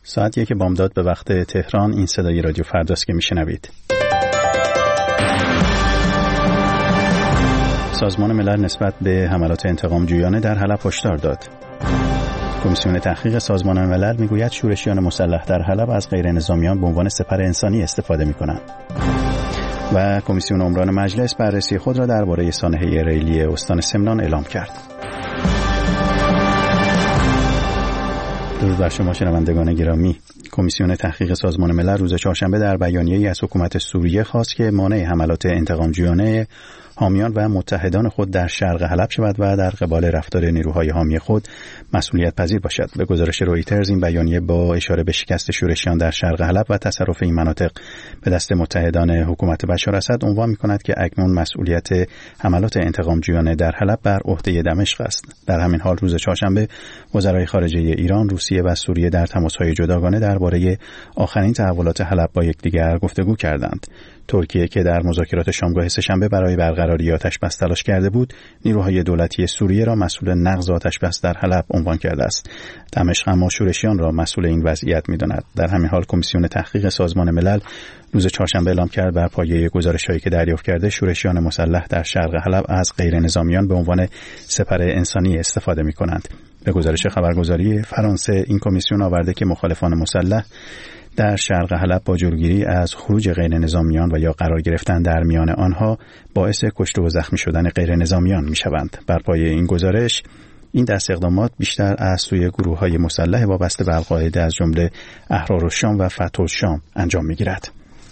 ساعت 1 بامداد به وقت تهران. این صدای رادیو فرداست که میشنوید. سازمان ملل نسبت به حملات انتقام جویانه در حلب هشدار داد. کمیسیون تحقیق سازمان ملل میگوید شورشیان مسلح در حلب از غیر نظامیان به عنوان سپر انسانی استفاده میکنند. و کمیسیون عمران مجلس بررسی خود را درباره سانحه ریلی استان سمنان اعلام کرد. درود بر شما شنوندگان گرامی. کمیسیون تحقیق سازمان ملل روز چهارشنبه در بیانیه‌ای از حکومت سوریه خواست که مانع حملات انتقامجویانه حامیان و متحدان خود در شرق حلب شود و در قبال رفتار نیروهای حامی خود مسئولیت پذیر باشد. به گزارش رویترز این بیانیه با اشاره به شکست شورشیان در شرق حلب و تصرف این مناطق به دست متحدان حکومت بشار اسد عنوان می‌کند که اکنون مسئولیت حملات انتقامجویانه در حلب بر عهده دمشق است. در همین حال روز چهارشنبه وزرای خارجه ایران، روسیه و سوریه در تماس‌های جداگانه درباره آخرین تحولات حلب با یکدیگر گفتگو کردند. ترکیه که در مذاکرات شامگاه سه‌شنبه برای برقراری آتش‌بس تلاش کرده بود، نیروهای دولتی سوریه را مسئول نقض آتش‌بس در حلب عنوان کرده است. دمشق اما شورشیان را مسئول این وضعیت می‌داند. در همین حال کمیسیون تحقیق سازمان ملل روز چهارشنبه اعلام کرد بر پایه گزارش‌هایی که دریافت کرده شورشیان مسلح در شرق حلب از غیر نظامیان به عنوان سپر انسانی استفاده می‌کنند. به گزارش خبرگزاری فرانسه این کمیسیون آورده که مخالفان مسلح در شرق حلب با جلوگیری از خروج غیر نظامیان و یا قرار گرفتن در میان آنها باعث کشته و زخمی شدن غیر نظامیان می شوند. بر پایه این گزارش این دست اقدامات بیشتر از سوی گروه‌های مسلح وابسته به القاعده از جمله احرارالشام و فتح الشام انجام می گیرد.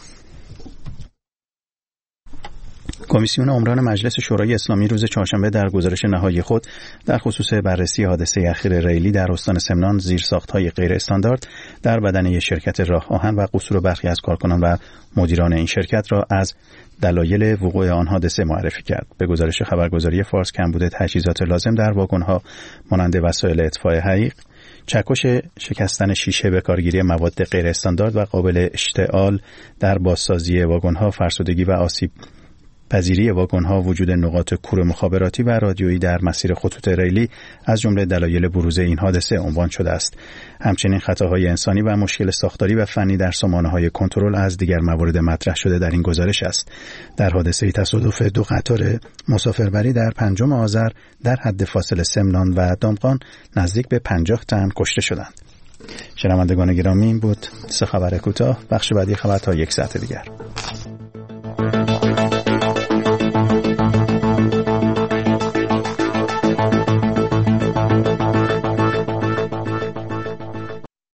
کمیسیون عمران مجلس شورای اسلامی روز چهارشنبه در گزارش نهایی خود در خصوص بررسی حادثه اخیر ریلی در استان سمنان زیرساخت‌های غیر استاندارد در بدنه شرکت راه آهن و قصور برخی از کارکنان و مدیران این شرکت را از دلایل وقوع آن حادثه معرفی کرد. به گزارش خبرگزاری فارس کمبود تجهیزات لازم در واگن‌ها مانند وسایل اطفاء حریق، چکش شکستن شیشه به کارگیری مواد غیر استاندارد و قابل اشتعال در بازسازی واگن‌ها، فرسودگی و آسیب پذیری واگن‌ها، وجود نقاط کور مخابراتی و رادیویی در مسیر خطوط ریلی از جمله دلایل بروز این حادثه عنوان شده است. همچنین خطاهای انسانی و مشکل ساختاری و فنی در سامانه‌های کنترل از دیگر موارد مطرح شده در این گزارش است. در حادثه تصادف دو قطار مسافربری در 5 آذر در حد فاصله سمنان و دامغان نزدیک به 50 تن کشته شدند. شنوندگان گرامی، این بود سه خبر کوتاه. بخش بعدی خبر تا یک ساعت دیگر.